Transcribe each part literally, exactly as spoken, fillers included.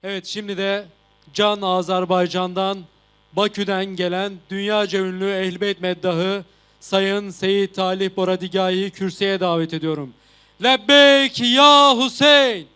Evet, şimdi de Can Azerbaycan'dan, Bakü'den gelen dünyaca ünlü Ehl-i Beyt meddahı Sayın Seyit Talih Boradigahi'yi kürsüye davet ediyorum. Lebbeyk ya Hüseyin!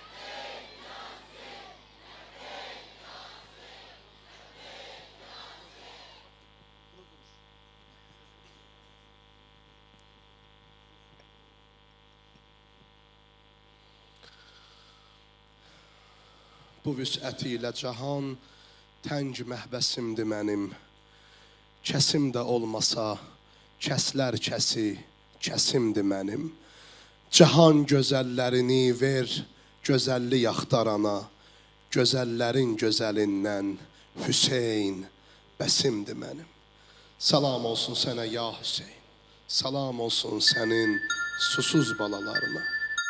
Bu vüsəti ilə cahan təng məhbəsimdir mənim. Kəsim də olmasa, kəslər kəsi, kəsimdir mənim. Cahan gözəllərini ver, gözəllik axtarana, gözəllərin gözəlindən Hüseyin bəsimdir mənim. Salam olsun sənə ya Hüseyin, salam olsun sənin susuz balalarına.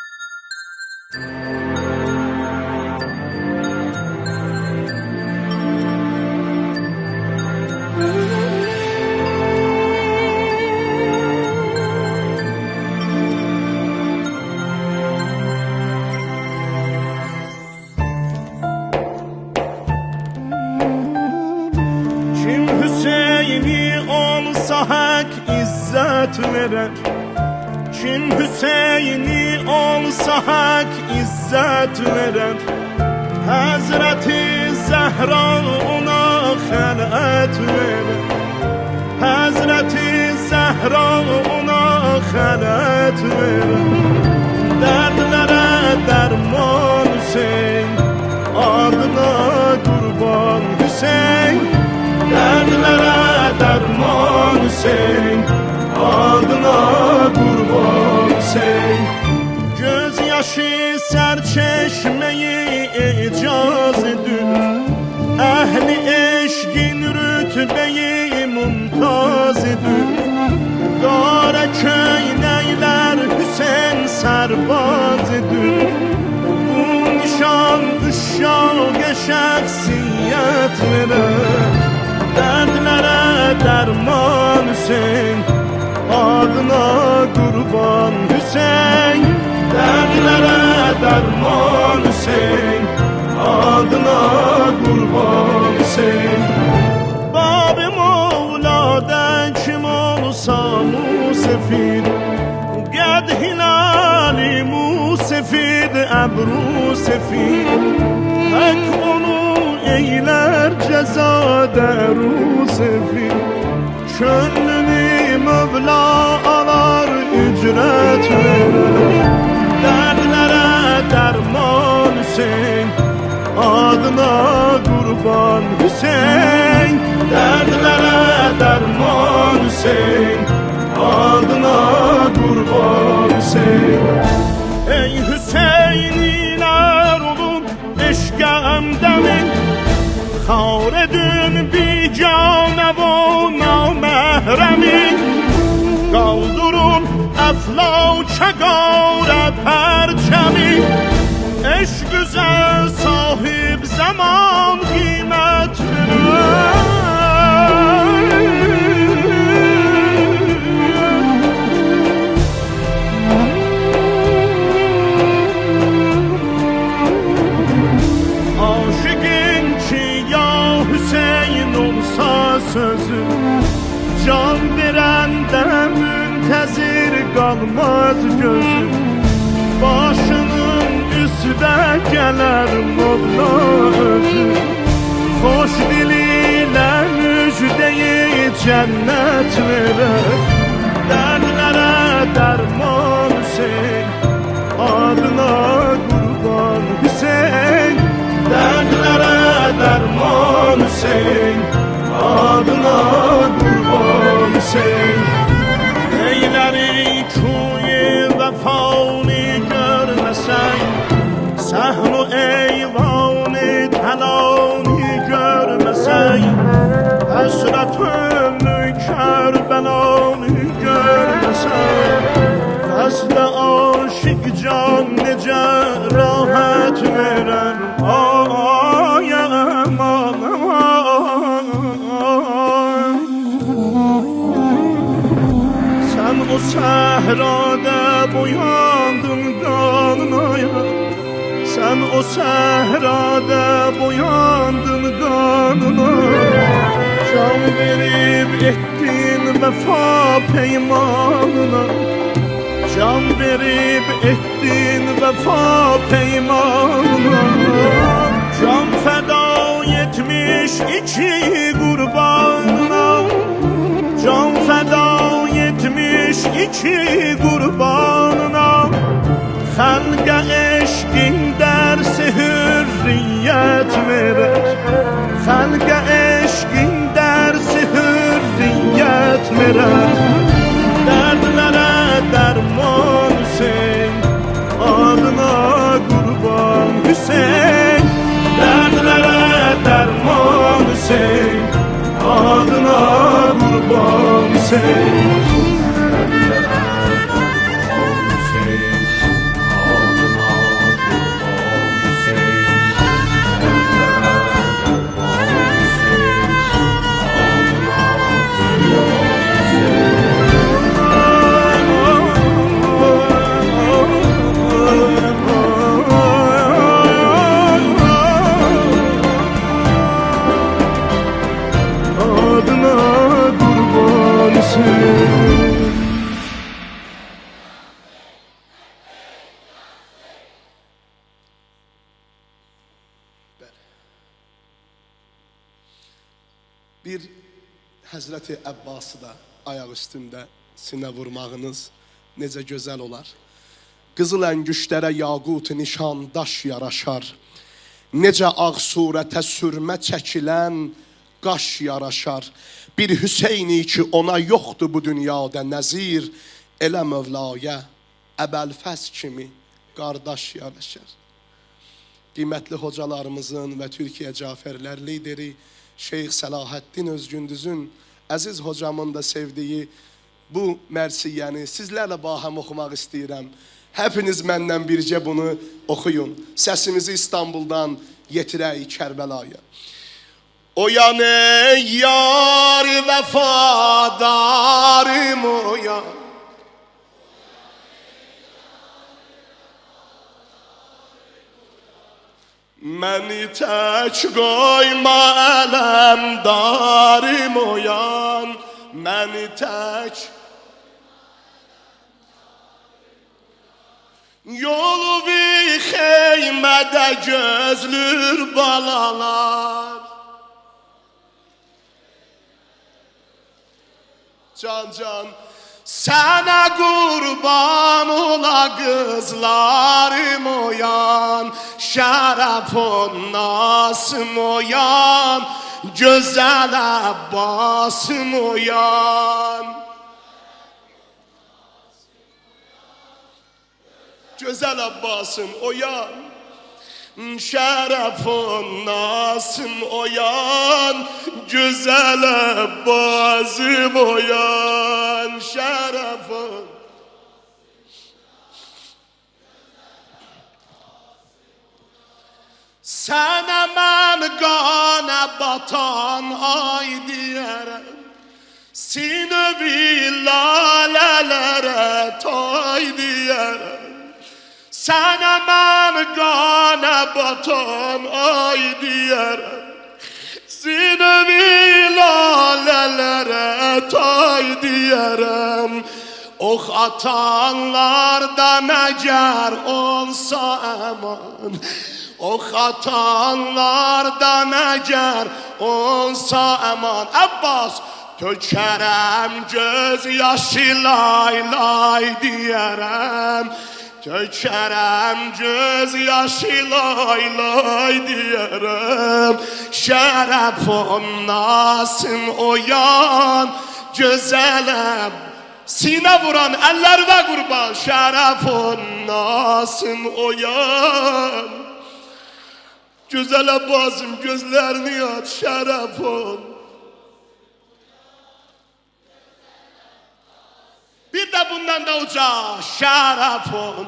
Hak izzet verer. Kim Hüseyin'i olsa hak izzet verer. Hazreti Zehra ona xələt verer. Hazreti Zehra ona xələt verer. Dərdlərə dərman Hüseyin, adına qurban Hüseyin. Dərdlərə dərman Hüseyin, adına qurban Hüseyin. Göz yaşı sərçeşmeyi icaz edir. Əhli eşqin rütbeyi mumtaz edir. Qara köynəklər Hüseyin sərbaz edir. Bu nişan uşağa şəxsiyyət verir. Dərdlərə dərman Hüseyin, adına qurban Hüseyin. Dərdlərə dərman Hüseyin, adına qurban Hüseyin. Bab-ı Mevla'da kim olsa musefid, qəd hilali musefid, əbru sefid. Hak onu eyler cezada ruzefi. Könlünü Mevla alar, ücret verir. Dərdlərə dərman Hüseyin, adına qurban Hüseyin. Dərdlərə dərman Hüseyin, adına qurban Hüseyin. Ey Hüseyinlər olub eşqə əmdəmin, xaredün bicanə və naməhrəmin. Qaldırın əflakə qarə pərçəmi, eşq üzər sahib zaman qiymət verir. Sözü can verəndə müntəzir qalmaz gözü. Başının üstə gələr Mevla özü. Xoş dili ilə müjdeyi cənnət verər. Dərdlərə dərman Hüseyin, adına qurban Hüseyin. Dərdlərə dərman Hüseyin, adına qurban Hüseyin. Eyləri kuyi vəfani görməsən, səhnu eyvani təlani görməsən, həsrət ömrü Kərbəlani görməsən, fəslə aşıq can necə rahat verən. Ay aman aman, sen o səhrada boyandın qanına, sen o səhrada boyandın kanına, can verip ettin vefa peymanına, can verip ettin vefa peymanına, can feda etmiş iki kurbanına, can feda etmiş iki kurbanına. Halka eşkin dersi hürriyet verer, halka eşkin dersi hürriyet verer. Derdlere derman Hüseyin, adına kurban Hüseyin. Derdlere derman Hüseyin, adına kurban Hüseyin. Bir Həzrəti Əbbası da ayaq üstündə sinə vurmağınız necə gözəl olar. Qızıl əngüşlərə yaqut nişan daş yaraşar. Necə ağ surətə sürmə çəkilən qaş yaraşar. Bir Hüseyni ki ona yoxdur bu dünyada nəzir, elə Mövlaya Əbəlfəz kimi qardaş yaraşar. Qiymətli hocalarımızın və Türkiyə Caferlər lideri Şeyx Səlahəddin Özgündüzün əziz hocamın da sevdiyi bu mərsiyəni sizlərlə bahəm oxumaq istəyirəm. Hepiniz məndən bircə bunu oxuyun. Səsimizi İstanbuldan yetirək Kərbəlaya. Oyan ey yar vəfadarım oyan. Məni tək qoyma ələmdarım oyan. Məni tək yolu bir xeymədə gözlür balalar. Can can sənə qurban ola qızlarım oyan. Şərəfun nasım oyan. Gözəl Əbbasım oyan. Gözəl Əbbasım oyan. Şərəfun nasım oyan. Gözəl Əbbasım oyan. Şərəfun sənə mən qana batan ay deyərəm. Sinövi lalələrə tay deyərəm. Sənə mən qana batan ay deyərəm. Sinövi lalələrə tay deyərəm. Ox atanlardan əgər olsa əman. Ox atanlardan əgər olsa əman. Əbbas tökərəm göz yaşı lay lay deyərəm. Tökərəm göz yaşı lay lay deyərəm. Şərəfun nasım oyan. Gözələm sinə vuran əllərdə qurban. Şərəfun nasım oyan. Gözəl Əbbasım gözlərini aç Şərəfun. Bir de bundan da uca Şərəfun.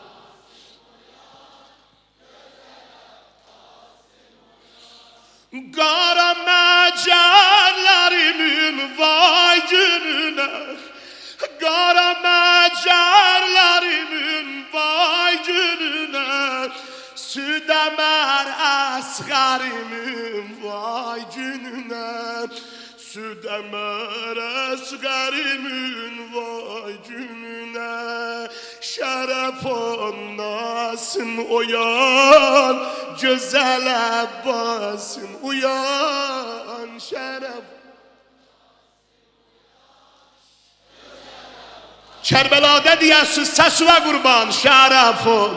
Qara məcərlərimin vay gününə. Qara məcərlərimin vay gününə. Süd Südəmər əsğərimin vay gününə, Südəmər əsğərimin vay gününə, Şərəf onasın oyan, gözəl Əbbasın uyan, şərəf. Kərbəlada deyəsiz səsvə qurban, şərəf on.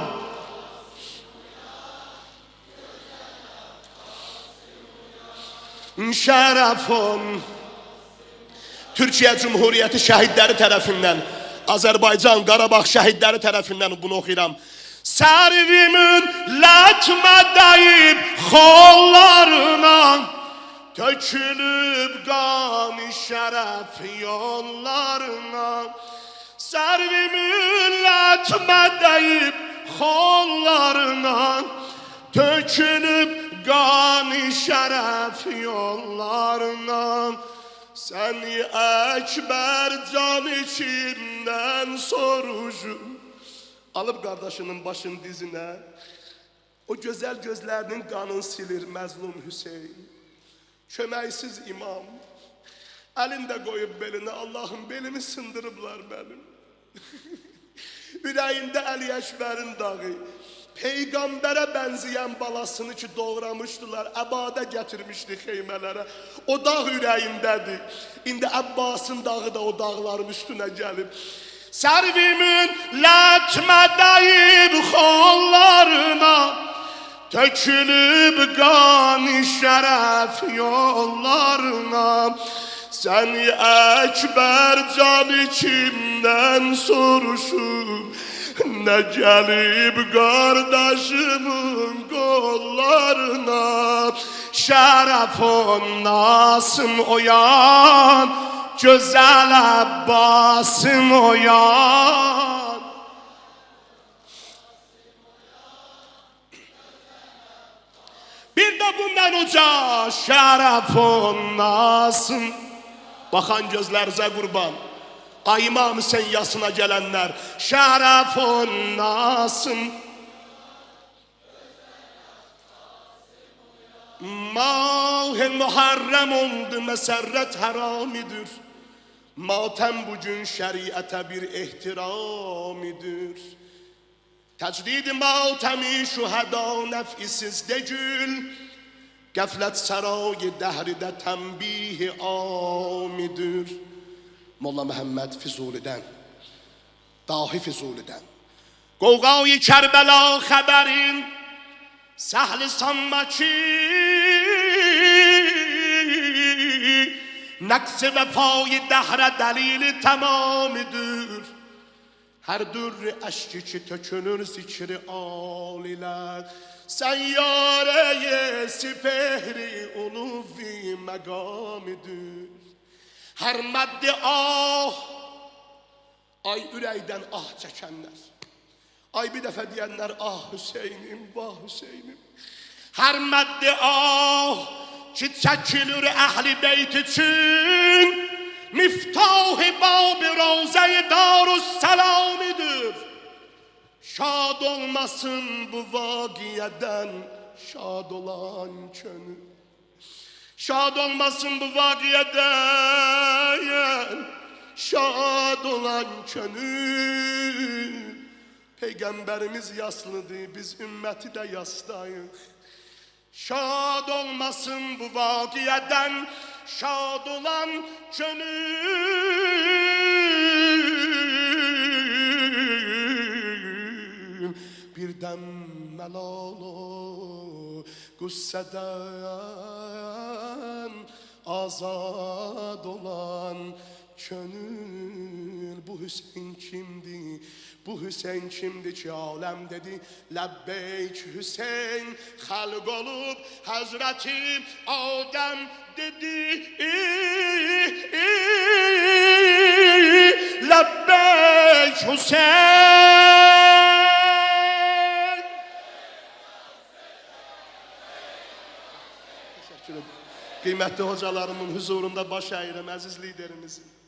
Şərəfon. Türkiyə Cumhuriyyəti şəhidləri tərəfindən, Azərbaycan, Qarabağ şəhidləri tərəfindən bunu oxuyuram. Sərvimin lətmə dəyib xollarına, tökülüb qani şərəf yollarına. Sərvimin lətmə dəyib xollarına, tökülüb qani şərəf yollarına. Səni Əkbər can içimdən soruşum. Alıb qardaşının başın dizinə, o gözəl gözlərinin qanını silir məzlum Hüseyin. Köməksiz imam, əlində qoyub belinə, Allahım belimi sındırıblar mənim. Ürəyində Əli Əkbərin dağı, Peyğəmbərə bənzəyən balasını ki doğramışdılar, əbadə gətirmişdi xeymələrə. O dağ ürəyindədir. İndi Əbbasın dağı da o dağların üstünə gəlib. Sərvimin lətmə dəyib xollarına, tökülüb qani şərəf yollarına. Səni Əkbər can içimdən soruşum, nə gəlib qardaşımın qollarına. Şərəf onasın oyan, gözəl Əbbasın oyan. Bir də bundan uca şərəf onasın. Baxan gözlərinizə qurban, Ay İmam Hüseyin yasına gələnlər, şərəf onasın. Mah-ı Muharrem oldu, məsərrət haramidir. Matəm bugün şəriətə bir ehtiramidir. Təcrid-i matəmi şühəda nəfisiz degül, Qəflət sarayı dəhridə tənbih-i amidir. Molla Məhəmməd Füzulidən, Dahi Füzulidən. Qovğayı Kərbəla xəbərin səhl-i sanmaki, nəqs-i vəfayı dəhrə dəlil-i təmamidir. Hər dürr-i əşki ki tökünür zikri alilər, səyyarə-i sipehri uluvi məqamidir. Hər məddi ah, ay ürəkdən ah çəkənlər, ay bir dəfə deyənlər ah Hüseynim, vah Hüseynim. Hər məddi ah ki çəkilir əhl-i beyt üçün, miftah-ı bab-ı ravzə-i Darüssəlamidir. Şad olmasın bu vaqiədən şad olan könül. Şad olmasın bu vaqiədən şad olan könül. Peyğəmbərimiz yaslıdır, biz ümməti də yasdayıq. Şad olmasın bu vaqiədən şad olan könül. Birdən məlalo qüssədən azad olan könül. Bu Hüseyin kimdi? Bu Hüseyin kimdi ki aləm dedi Ləbbeyk Hüseyin xalq olub Həzrəti Adəm dedi Ləbbeyk Hüseyin. Teşekkür ederim. Kıymetli hocalarımın huzurunda baş əyirəm, əziz liderimizin.